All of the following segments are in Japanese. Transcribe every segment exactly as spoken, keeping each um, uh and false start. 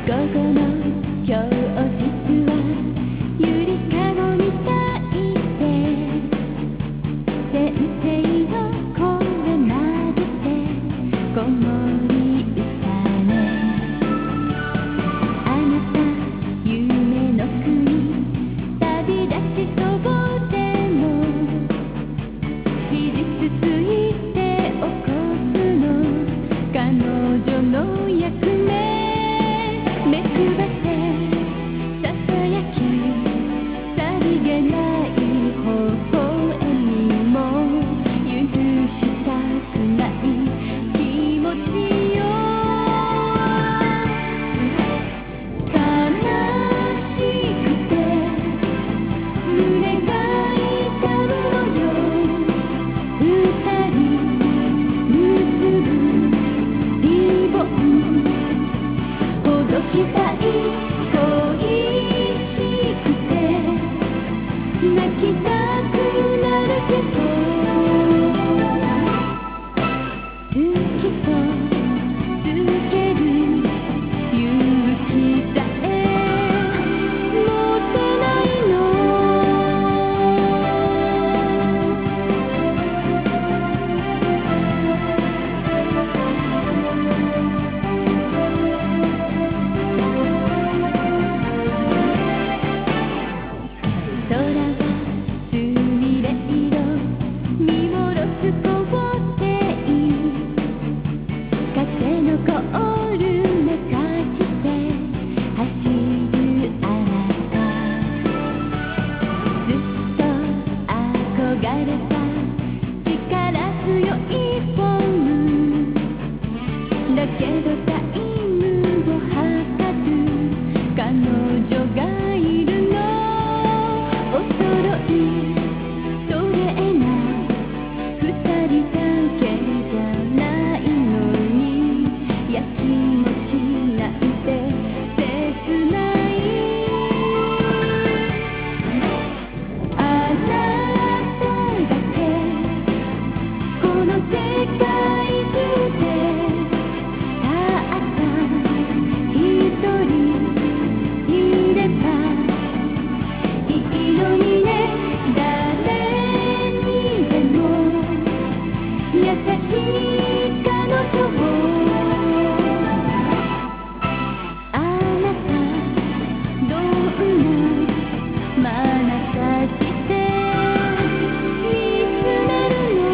午後の教室はゆりかごみたいで、先生の声までて子守歌ね。あなた夢の国旅立ちそうでも肘つついて起こすの彼女の役目。目くばせささやきさりげない微笑みも許したくない気持ちよ。悲しくて胸が痛むのよ。二人結ぶリボンほどきたい恋しくて泣きたくなるけど好きとつける勇気さえ持てないの。空はすみれ色見下ろす校庭風の凍る中して走るあなた。ずっと憧れた力強いフォームだけどタイムを測る彼女がいるの。おそろいそれな二人だけじゃないのにやきもちなんて切ない。あなただけこの世界中でたった一人いればいいのにね。誰にでも優しい彼女をあなたどんな眼差しで見つめるの。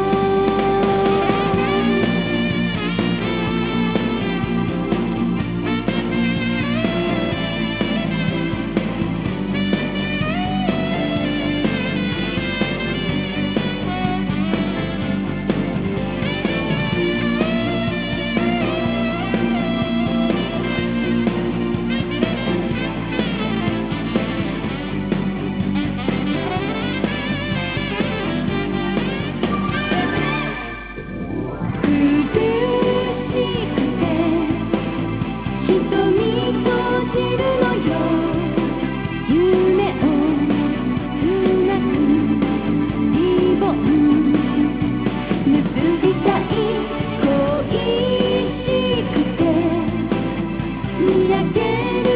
苦しくて瞳閉じるのよ。夢をつなぐリボン結びたい恋しくて見上げる